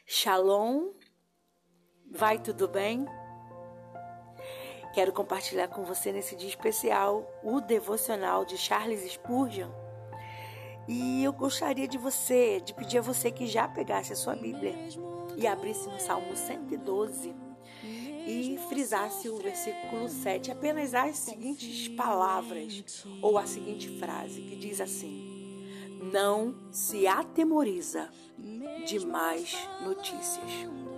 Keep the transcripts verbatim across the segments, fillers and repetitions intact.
Shalom, vai tudo bem? Quero compartilhar com você nesse dia especial o devocional de Charles Spurgeon. E eu gostaria de você, de pedir a você que já pegasse a sua Bíblia e abrisse no Salmo cento e doze e frisasse o versículo sete, apenas as seguintes palavras ou a seguinte frase que diz assim: não se atemoriza de más notícias.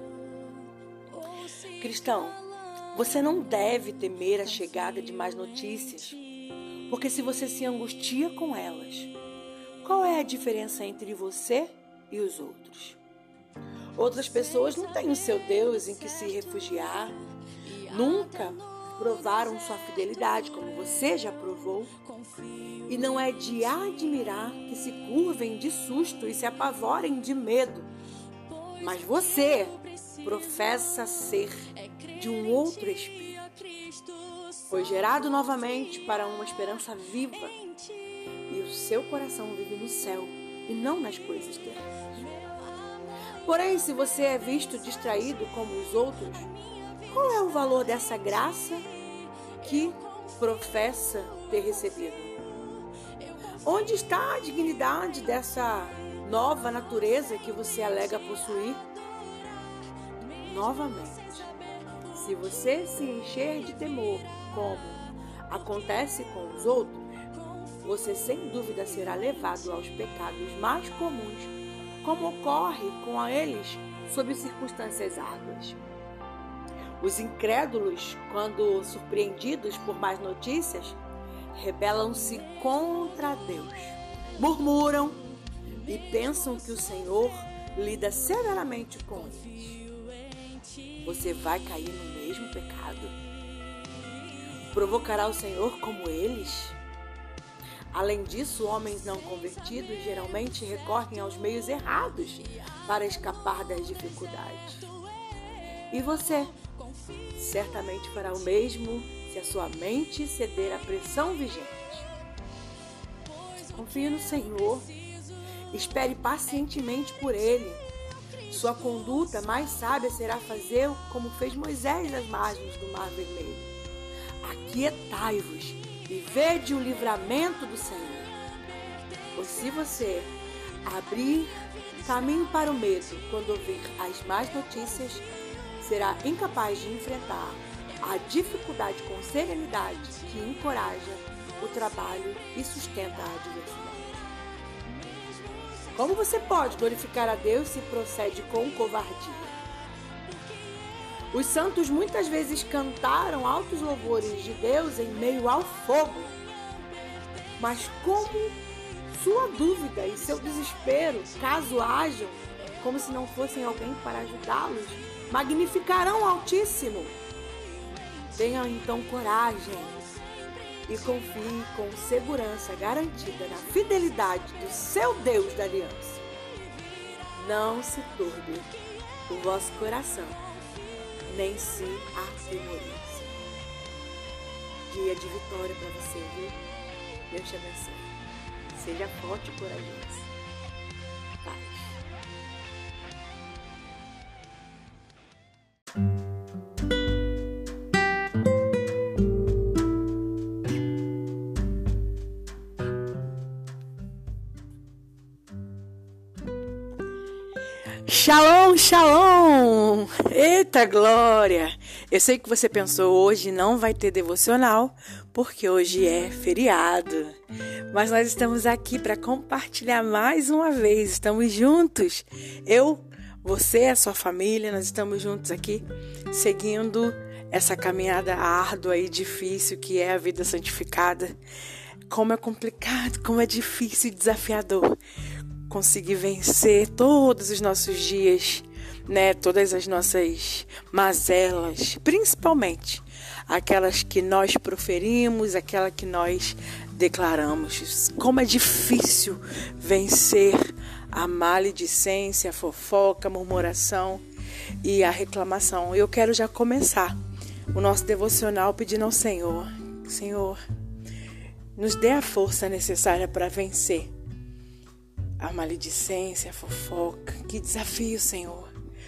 Cristão, você não deve temer a chegada de más notícias, porque se você se angustia com elas, qual é a diferença entre você e os outros? Outras pessoas não têm o seu Deus em que se refugiar, nunca provaram sua fidelidade como você já provou, e não é de admirar que se curvem de susto e se apavorem de medo. Mas você professa ser de um outro espírito. Foi gerado novamente para uma esperança viva, e o seu coração vive no céu e não nas coisas terrenas. Porém, se você é visto distraído como os outros, qual é o valor dessa graça que professa ter recebido? Onde está a dignidade dessa nova natureza que você alega possuir? Novamente, se você se encher de temor, como acontece com os outros, você sem dúvida será levado aos pecados mais comuns, como ocorre com eles sob circunstâncias árduas. Os incrédulos, quando surpreendidos por más notícias, rebelam-se contra Deus, murmuram e pensam que o Senhor lida severamente com eles. Você vai cair no mesmo pecado? Provocará o Senhor como eles? Além disso, homens não convertidos geralmente recorrem aos meios errados para escapar das dificuldades. E você certamente fará o mesmo se a sua mente ceder à pressão vigente. Confie no Senhor, espere pacientemente por Ele. Sua conduta mais sábia será fazer como fez Moisés nas margens do Mar Vermelho. Aquietai-vos e vede o livramento do Senhor. Pois se você abrir caminho para o medo quando ouvir as más notícias, será incapaz de enfrentar a dificuldade com serenidade que encoraja o trabalho e sustenta a adversidade. Como você pode glorificar a Deus se procede com covardia? Os santos muitas vezes cantaram altos louvores de Deus em meio ao fogo. Mas como sua dúvida e seu desespero, caso hajam, como se não fossem alguém para ajudá-los, magnificarão o Altíssimo. Tenha então coragem e confie com segurança garantida na fidelidade do seu Deus da aliança. Não se turbe o vosso coração, nem se atemorize. Dia de vitória para você, viu? Deus te abençoe. Seja forte e corajoso. Paz. Shalom, shalom! Eita glória! Eu sei que você pensou hoje não vai ter devocional, porque hoje é feriado. Mas nós estamos aqui para compartilhar mais uma vez, estamos juntos. Eu, você, a sua família, nós estamos juntos aqui, seguindo essa caminhada árdua e difícil que é a vida santificada. Como é complicado, como é difícil e desafiador conseguir vencer todos os nossos dias, né? Todas as nossas mazelas, principalmente aquelas que nós proferimos, aquela que nós declaramos. Como é difícil vencer a maledicência, a fofoca, a murmuração e a reclamação. Eu quero já começar o nosso devocional pedindo ao Senhor, Senhor, nos dê a força necessária para vencer a maledicência, a fofoca. Que desafio, Senhor.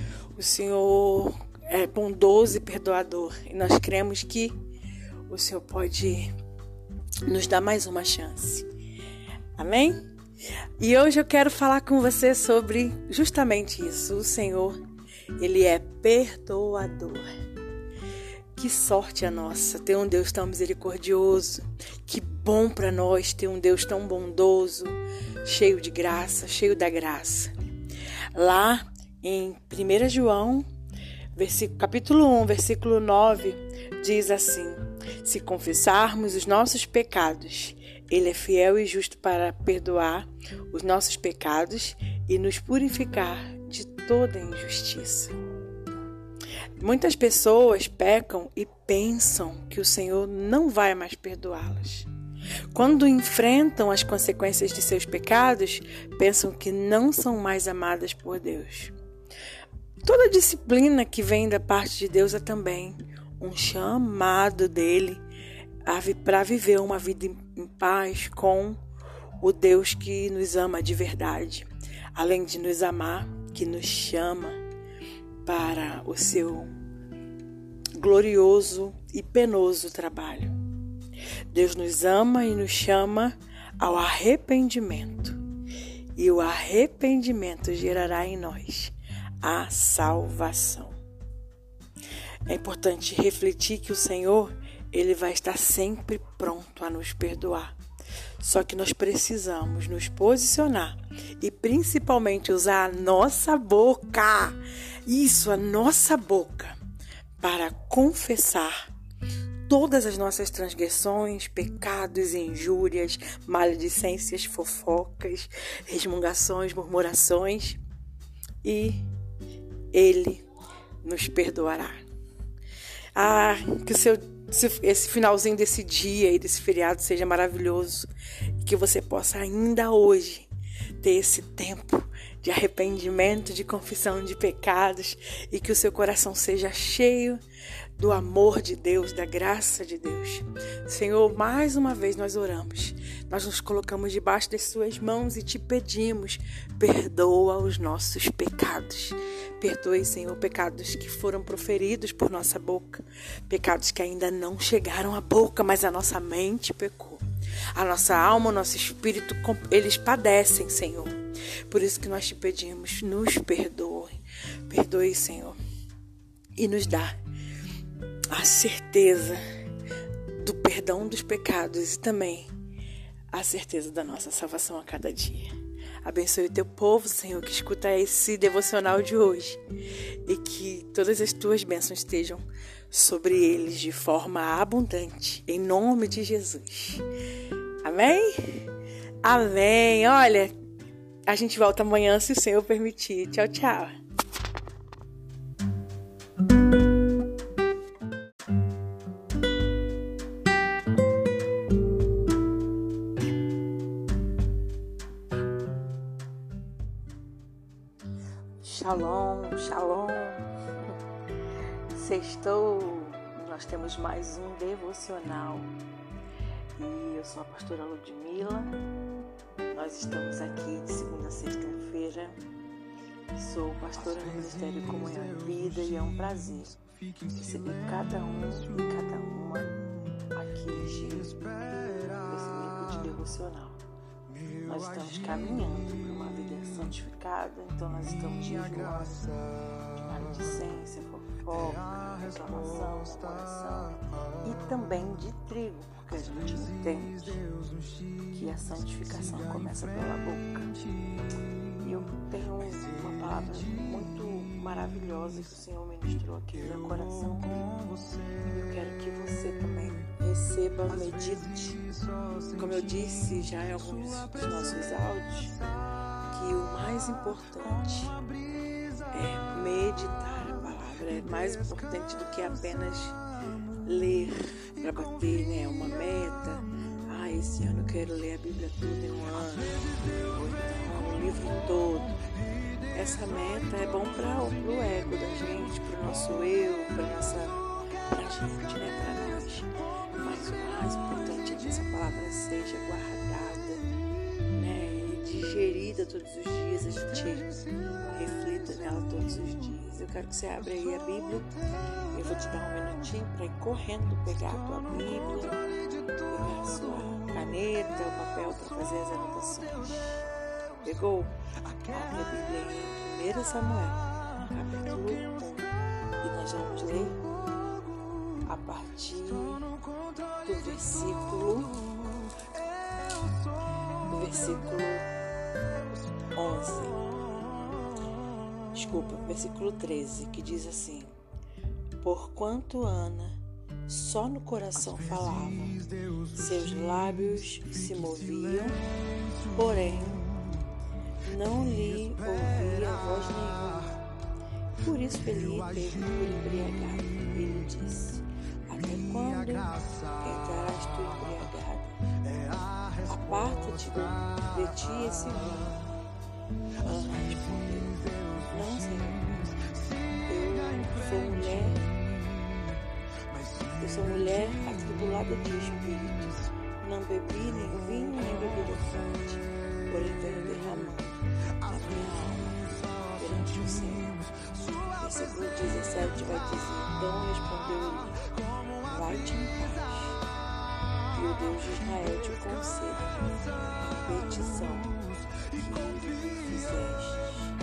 o Senhor é bondoso e perdoador. E nós cremos que o Senhor pode nos dar mais uma chance. Amém? E hoje eu quero falar com você sobre justamente isso. O Senhor, Ele é perdoador. Que sorte a nossa ter um Deus tão misericordioso. Que bom para nós ter um Deus tão bondoso, cheio de graça, cheio da graça. Lá em primeiro João, versículo, capítulo um, versículo nove, diz assim: se confessarmos os nossos pecados, Ele é fiel e justo para perdoar os nossos pecados e nos purificar de toda injustiça. Muitas pessoas pecam e pensam que o Senhor não vai mais perdoá-las. Quando enfrentam as consequências de seus pecados, pensam que não são mais amadas por Deus. Toda disciplina que vem da parte de Deus é também um chamado dele para viver uma vida em paz com o Deus que nos ama de verdade. Além de nos amar, que nos chama para o seu glorioso e penoso trabalho. Deus nos ama e nos chama ao arrependimento. E o arrependimento gerará em nós a salvação. É importante refletir que o Senhor, Ele vai estar sempre pronto a nos perdoar. Só que nós precisamos nos posicionar e principalmente usar a nossa boca, isso, a nossa boca, para confessar todas as nossas transgressões, pecados, injúrias, maledicências, fofocas, resmungações, murmurações, e Ele nos perdoará. Ah, que o seu, esse finalzinho desse dia e desse feriado seja maravilhoso e que você possa ainda hoje ter esse tempo de arrependimento, de confissão de pecados e que o seu coração seja cheio do amor de Deus, da graça de Deus. Senhor, mais uma vez nós oramos. Nós nos colocamos debaixo das suas mãos e te pedimos, perdoa os nossos pecados. Perdoe, Senhor, pecados que foram proferidos por nossa boca, pecados que ainda não chegaram à boca, mas a nossa mente pecou. A nossa alma, o nosso espírito, eles padecem, Senhor. Por isso que nós te pedimos, nos perdoe. Perdoe, Senhor, e nos dá a certeza do perdão dos pecados e também a certeza da nossa salvação a cada dia. Abençoe o teu povo, Senhor, que escuta esse devocional de hoje e que todas as tuas bênçãos estejam sobre eles de forma abundante, em nome de Jesus. Amém? Amém. Olha, a gente volta amanhã, se o Senhor permitir. Tchau, tchau. Shalom, shalom. Sextou, nós temos mais um devocional. E eu sou a pastora Ludmila. Nós estamos aqui de segunda a sexta-feira. Sou pastora no Ministério Comunhão e Vida e é um prazer receber cada um e cada uma aqui nesse grupo de devocional. Nós estamos caminhando para uma vida santificada, então nós estamos jejuando de maledicência, fofoca, reclamação, murmuração e também de trigo, porque a gente entende que a santificação começa pela boca. E eu tenho uma palavra muito maravilhosa que o Senhor ministrou aqui no meu coração. Eu quero que você também receba, medite. Como eu disse já em alguns dos nossos áudios, que o mais importante é meditar a palavra. É mais importante do que apenas ler para bater, né, uma meta. Ah, esse ano eu quero ler a Bíblia toda em um ano, ou então o livro todo. Essa meta é bom para o ego da gente, para o nosso eu, para nossa, pra gente, né, para nós. Mas o mais importante é que essa palavra seja guardada, né, e digerida todos os dias, a gente reflita nela todos os dias. eu quero que você abra aí a Bíblia. Eu vou te dar um minutinho para ir correndo pegar a tua Bíblia, pegar a sua caneta, o papel para fazer as anotações. Pegou? Abre a Bíblia em primeiro Samuel, capítulo um. E nós vamos ler a partir do versículo, do versículo onze. Desculpa, versículo treze, que diz assim: Porquanto Ana só no coração falava, seus lábios se moviam, porém não lhe ouvia voz nenhuma. Por isso Eli teve por embriagado. Ele disse: Até quando entrarás tu embriagada? Aparta-te de ti esse vinho. Ana respondeu: Não, Senhor, eu sou mulher, eu sou mulher atribulada de espírito. Não bebi nem vinho nem bebida forte, porém venho derramando a minha alma perante o Senhor. Versículo dezessete vai dizer: Então respondeu ele: Vai-te em paz, e o Deus de Israel te conceda a petição que lhe fizeste.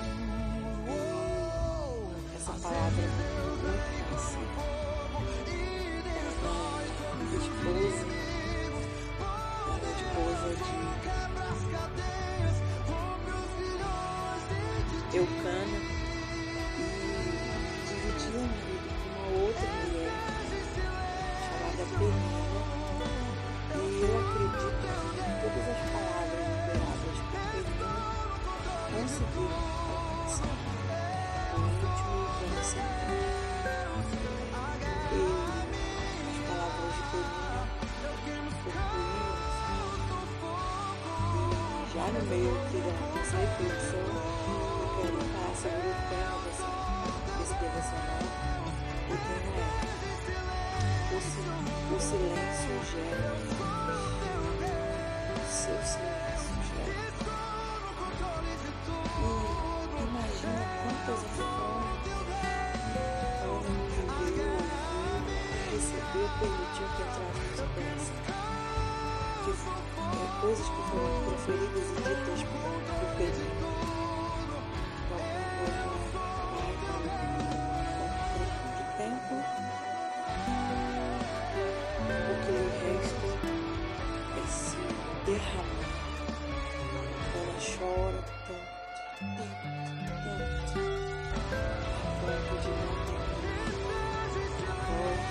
Essa palavra é muito conhecida. Ela é esposa, ela é esposa de Eucana e dividiu o marido com uma outra mulher chamada Penina. E eu acredito que todas as palavras liberadas por Penina conseguiram alcançar o íntimo e coração. E as palavras de Penina concluíram. E já no meio aqui dessa reflexão, eu quero falar sobre o tema dessa, desse devocional. O tema é: O silêncio gera paz. O seu silêncio gera paz. E imagina quantas afrontas Ana viveu, recebeu, permitiu que entrasse no seu coração. Que é, coisas que foram proferidas e ditas por Pedro. De tempo, porque o resto é se derramar. Ela chora tanto, tanto, tanto, a ponto de não ter voz,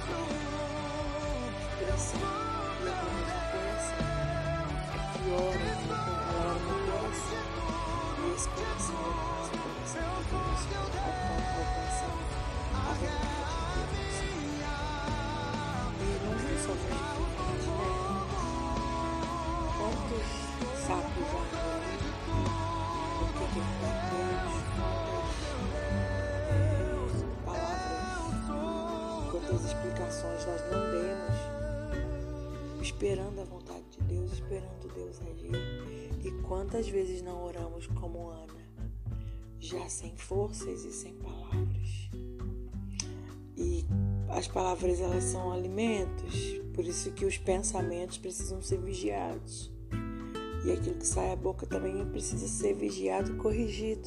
expressão. E a voz do coração é que ora com a palavra no coração. E esse coração é o coração de Deus, alcançar a vontade de Deus. E não foi só frutificante, né? Quantos sapos há aí? O que que é Deus? Quantas é, palavras, quantas explicações nós não demos, esperando a vontade de Deus, esperando Deus agir. E quantas vezes não oramos como Ana, já sem forças e sem palavras. E as palavras, elas são alimentos, por isso que os pensamentos precisam ser vigiados. E aquilo que sai da boca também precisa ser vigiado e corrigido.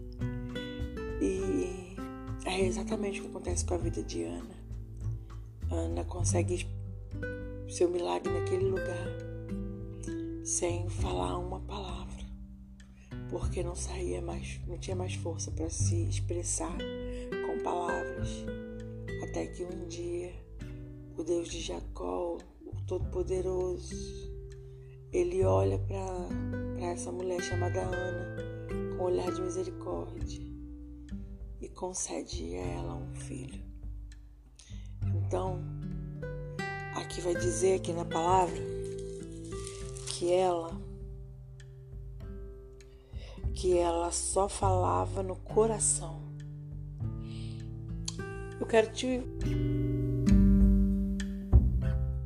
E é exatamente o que acontece com a vida de Ana. Ana consegue seu milagre naquele lugar, sem falar uma palavra, porque não saía mais, não tinha mais força para se expressar com palavras, até que um dia o Deus de Jacó, o Todo-Poderoso, ele olha para essa mulher chamada Ana com um olhar de misericórdia e concede a ela um filho. Então, aqui vai dizer aqui na palavra que ela que ela só falava no coração. Eu quero te...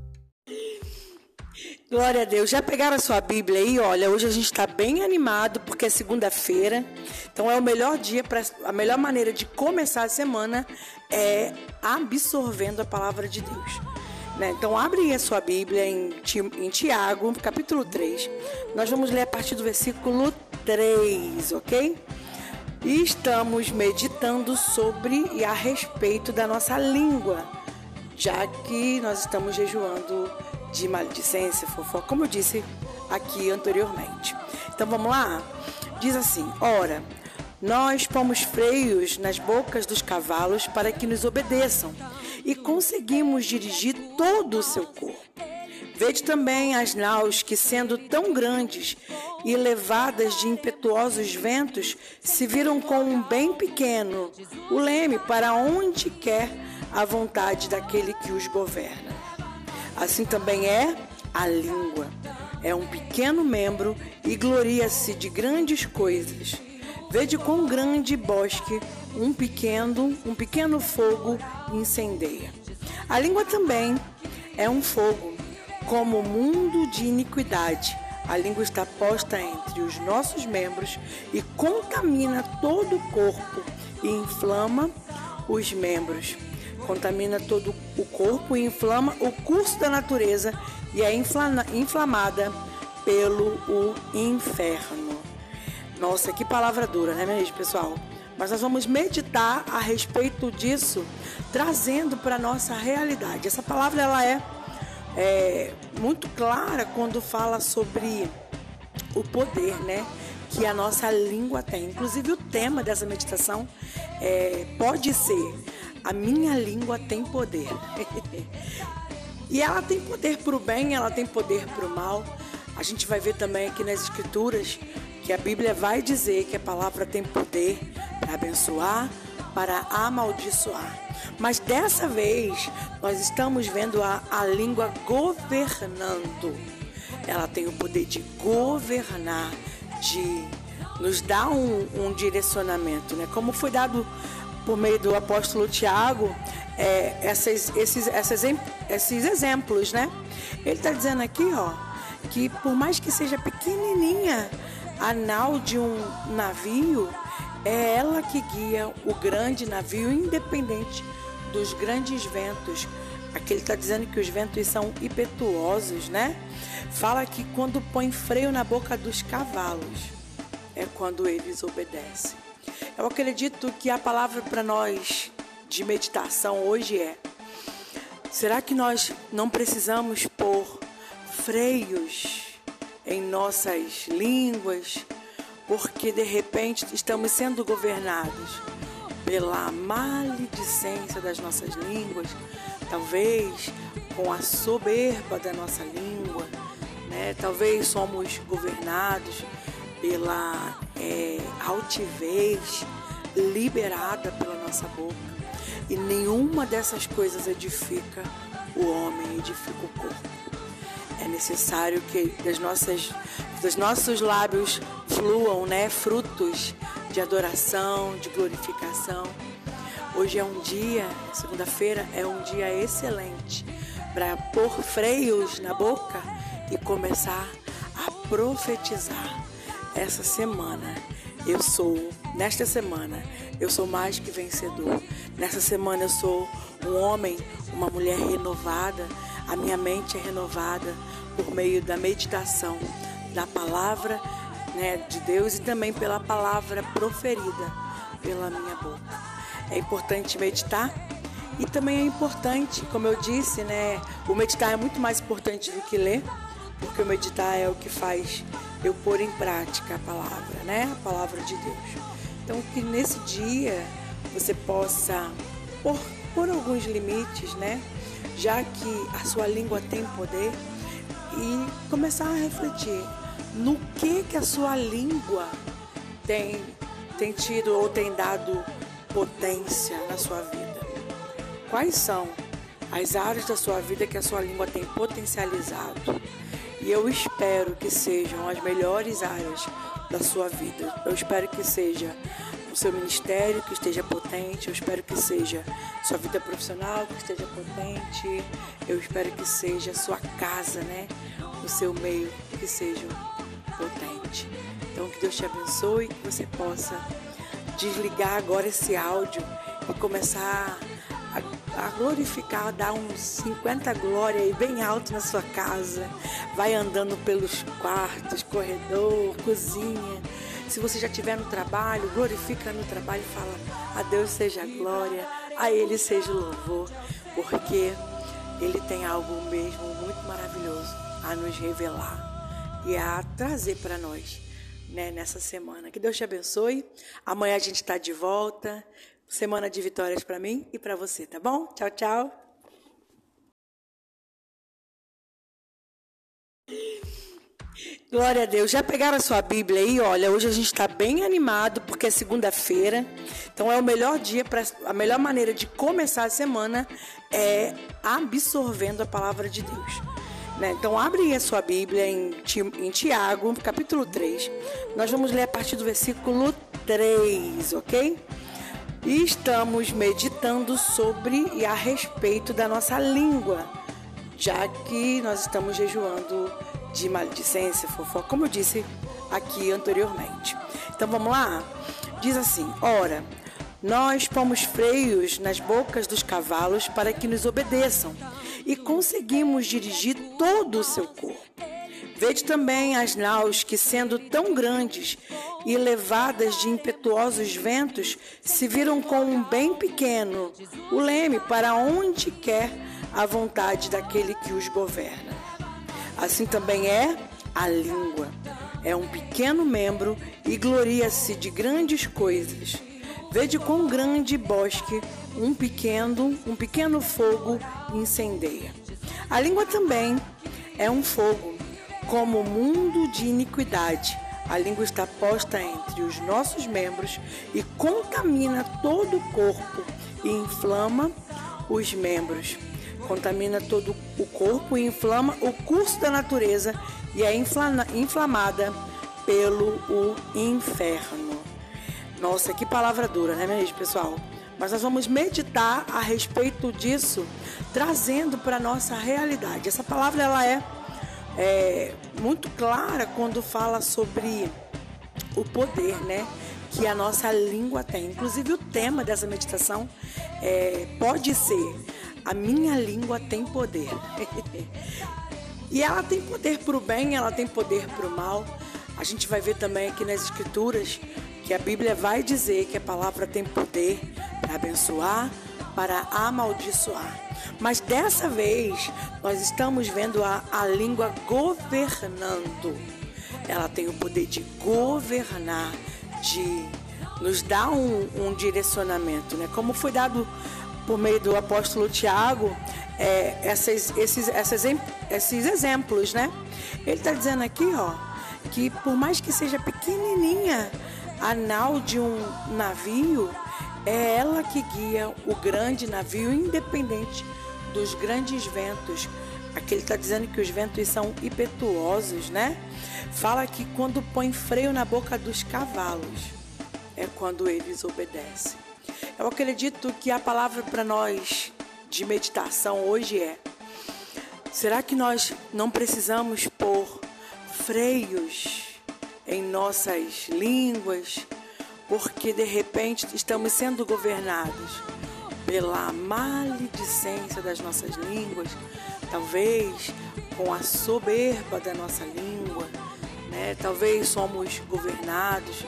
Glória a Deus. Já pegaram a sua Bíblia aí? Olha, hoje a gente está bem animado porque porque é segunda-feira. Então é o melhor dia, pra, a melhor maneira de começar a semana é absorvendo a palavra de Deus. Né? Então abre aí a sua Bíblia em, em Tiago, capítulo três. Nós vamos ler a partir do versículo três, ok? E estamos meditando sobre e a respeito da nossa língua, já que nós estamos jejuando de maledicência, fofoca, como eu disse aqui anteriormente. Então vamos lá? Diz assim: ora, nós pomos freios nas bocas dos cavalos para que nos obedeçam e conseguimos dirigir todo o seu corpo. Vede também as naus que, sendo tão grandes e levadas de impetuosos ventos, se viram com um bem pequeno, o leme para onde quer a vontade daquele que os governa. Assim também é a língua. É um pequeno membro e gloria-se de grandes coisas. Vede quão grande bosque um pequeno, um pequeno fogo incendeia. A língua também é um fogo, como mundo de iniquidade. A língua está posta entre os nossos membros e contamina todo o corpo e inflama os membros. Contamina todo o corpo e inflama o curso da natureza e é inflamada pelo o inferno. Nossa, que palavra dura, não é mesmo, pessoal? Mas nós vamos meditar a respeito disso, trazendo para a nossa realidade. Essa palavra ela é É muito clara quando fala sobre o poder, né, que a nossa língua tem. Inclusive o tema dessa meditação é, pode ser: a minha língua tem poder. E ela tem poder para o bem, ela tem poder para o mal. A gente vai ver também aqui nas Escrituras que a Bíblia vai dizer que a palavra tem poder para abençoar, para amaldiçoar. Mas dessa vez, nós estamos vendo a, a língua governando. Ela tem o poder de governar, de nos dar um, um direcionamento, né? Como foi dado por meio do apóstolo Tiago, é, essas, esses, essas, esses exemplos, né? Ele está dizendo aqui, ó, que por mais que seja pequenininha a nau de um navio, é ela que guia o grande navio, independente dos grandes ventos. Aqui ele está dizendo que os ventos são impetuosos, né? Fala que quando põe freio na boca dos cavalos, é quando eles obedecem. Eu acredito que a palavra para nós de meditação hoje é: será que nós não precisamos pôr freios em nossas línguas, porque de repente estamos sendo governados pela maledicência das nossas línguas, talvez com a soberba da nossa língua, né? Talvez somos governados pela é, altivez liberada pela nossa boca, e nenhuma dessas coisas edifica o homem, edifica o corpo. É necessário que das nossas, dos nossos lábios fluam, né, frutos de adoração, de glorificação. Hoje é um dia, segunda-feira, é um dia excelente para pôr freios na boca e começar a profetizar. Essa semana eu sou, nesta semana, eu sou mais que vencedor. Nessa semana eu sou um homem, uma mulher renovada. A minha mente é renovada por meio da meditação da palavra, né, de Deus, e também pela palavra proferida pela minha boca. É importante meditar, e também é importante, como eu disse, né, o meditar é muito mais importante do que ler, porque o meditar é o que faz eu pôr em prática a palavra, né, a palavra de Deus. Então, que nesse dia você possa pôr, pôr alguns limites, né, já que a sua língua tem poder, e começar a refletir no que que a sua língua tem, tem tido ou tem dado potência na sua vida. Quais são as áreas da sua vida que a sua língua tem potencializado? E eu espero que sejam as melhores áreas da sua vida. Eu espero que seja o seu ministério que esteja potente, eu espero que seja sua vida profissional que esteja potente, eu espero que seja a sua casa, né? O seu meio que seja potente. Então, que Deus te abençoe, que você possa desligar agora esse áudio e começar a, a glorificar, dar uns cinquenta glórias aí bem alto na sua casa. Vai andando pelos quartos, corredor, cozinha. Se você já estiver no trabalho, glorifica no trabalho e fala: a Deus seja a glória, a Ele seja o louvor, porque Ele tem algo mesmo muito maravilhoso a nos revelar e a trazer para nós, né, nessa semana. Que Deus te abençoe. Amanhã a gente está de volta. Semana de vitórias para mim e para você, tá bom? Tchau, tchau. Glória a Deus. Já pegaram a sua Bíblia aí? Olha, hoje a gente está bem animado porque é segunda-feira. Então é o melhor dia, pra, a melhor maneira de começar a semana é absorvendo a palavra de Deus. Né? Então abre aí a sua Bíblia em, em Tiago, capítulo três. Nós vamos ler a partir do versículo três, ok? E estamos meditando sobre e a respeito da nossa língua, já que nós estamos jejuando de maledicência, fofoca, como eu disse aqui anteriormente. Então vamos lá? Diz assim: ora, nós pomos freios nas bocas dos cavalos para que nos obedeçam e conseguimos dirigir todo o seu corpo. Vede também as naus que, sendo tão grandes e levadas de impetuosos ventos, se viram com um bem pequeno, o leme para onde quer a vontade daquele que os governa. Assim também é a língua. É um pequeno membro e gloria-se de grandes coisas. Vede quão grande bosque um pequeno, um pequeno fogo incendeia. A língua também é um fogo, como mundo de iniquidade. A língua está posta entre os nossos membros e contamina todo o corpo e inflama os membros. Contamina todo o corpo e inflama o curso da natureza e é inflamada pelo o inferno. Nossa, que palavra dura, não é mesmo, pessoal? Mas nós vamos meditar a respeito disso, trazendo para a nossa realidade. Essa palavra ela é É muito clara quando fala sobre o poder, né, que a nossa língua tem. Inclusive o tema dessa meditação é, pode ser: a minha língua tem poder. E ela tem poder para o bem, ela tem poder para o mal. A gente vai ver também aqui nas Escrituras que a Bíblia vai dizer que a palavra tem poder para abençoar, para amaldiçoar. Mas dessa vez, nós estamos vendo a, a língua governando. Ela tem o poder de governar, de nos dar um, um direcionamento, né? Como foi dado por meio do apóstolo Tiago, é, essas, esses, essas, esses exemplos, né? Ele está dizendo aqui, ó, que por mais que seja pequenininha a nau de um navio, é ela que guia o grande navio, independente dos grandes ventos. Aqui ele está dizendo que os ventos são impetuosos, né? Fala que quando põe freio na boca dos cavalos, é quando eles obedecem. Eu acredito que a palavra para nós de meditação hoje é: será que nós não precisamos pôr freios em nossas línguas, porque de repente estamos sendo governados pela maledicência das nossas línguas, talvez com a soberba da nossa língua, né? Talvez somos governados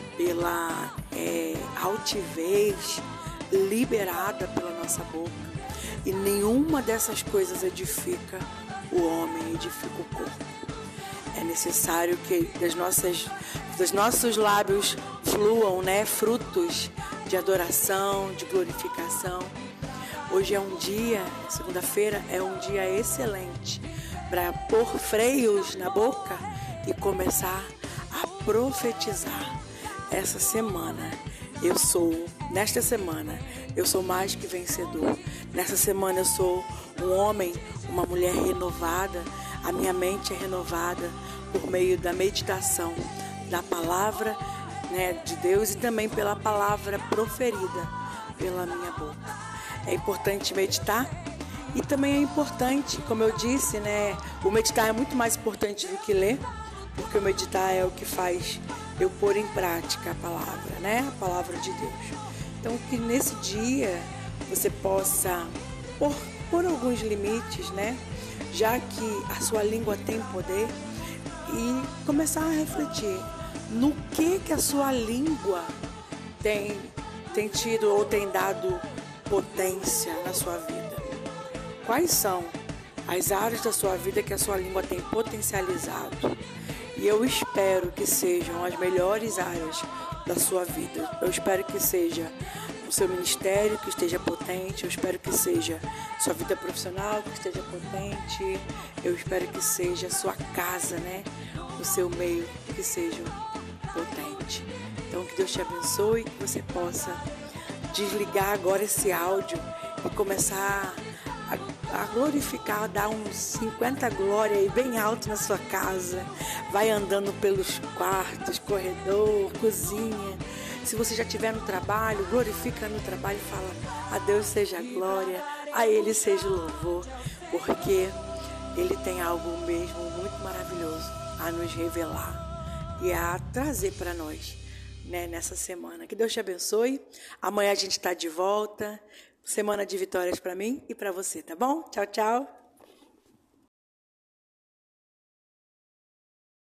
pela é, altivez liberada pela nossa boca, e nenhuma dessas coisas edifica o homem, edifica o corpo. É necessário que das nossas, dos nossos lábios fluam, né, frutos de adoração, de glorificação. Hoje é um dia, segunda-feira, é um dia excelente para pôr freios na boca e começar a profetizar. Essa semana eu sou, nesta semana, eu sou mais que vencedor. Nessa semana eu sou um homem, uma mulher renovada. A minha mente é renovada por meio da meditação da palavra, né, de Deus, e também pela palavra proferida pela minha boca. É importante meditar, e também é importante, como eu disse, né, o meditar é muito mais importante do que ler, porque o meditar é o que faz eu pôr em prática a palavra, né? A palavra de Deus. Então, que nesse dia você possa pôr, pôr alguns limites, né? Já que a sua língua tem poder, e começar a refletir no que que a sua língua tem, tem tido ou tem dado potência na sua vida. Quais são as áreas da sua vida que a sua língua tem potencializado? E eu espero que sejam as melhores áreas da sua vida. Eu espero que seja o seu ministério que esteja potente. Eu espero que seja sua vida profissional que esteja potente. Eu espero que seja a sua casa, né? O seu meio que seja potente. Então, que Deus te abençoe, que você possa desligar agora esse áudio e começar a, a glorificar, dar uns cinquenta glórias aí bem alto na sua casa. Vai andando pelos quartos, corredor, cozinha. Se você já estiver no trabalho, glorifica no trabalho e fala: a Deus seja a glória, a Ele seja o louvor, porque Ele tem algo mesmo muito maravilhoso a nos revelar e a trazer para nós, né, nessa semana. Que Deus te abençoe. Amanhã a gente está de volta. Semana de vitórias para mim e para você, tá bom? Tchau, tchau.